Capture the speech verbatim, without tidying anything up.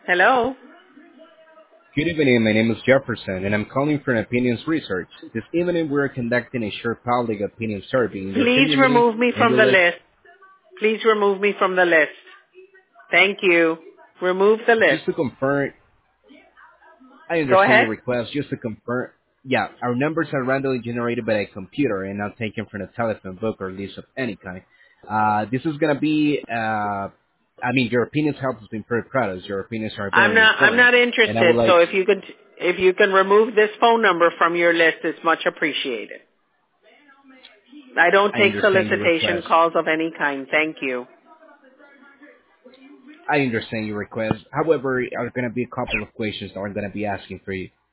Hello. Good evening. My name is Jefferson, and I'm calling from Opinions Research. This evening, we're conducting a short public opinion survey in your Please community, remove me and from we the let list. Please remove me from the list. Thank you. Remove the list. just to confirm. I Go understand ahead. your request. Just to confirm, yeah, our numbers are randomly generated by a computer and not taken from a telephone book or list of any kind. Uh, this is gonna be. Uh, I mean, your opinions help us to improve products. Your opinions are I'm very not. I'm important, not and I would interested. So like. if you could, if you can remove this phone number from your list, it's much appreciated. I don't I take understand your solicitation request. calls of any kind. Thank you. I understand your request. However, there are going to be a couple of questions that I'm going to be asking for you.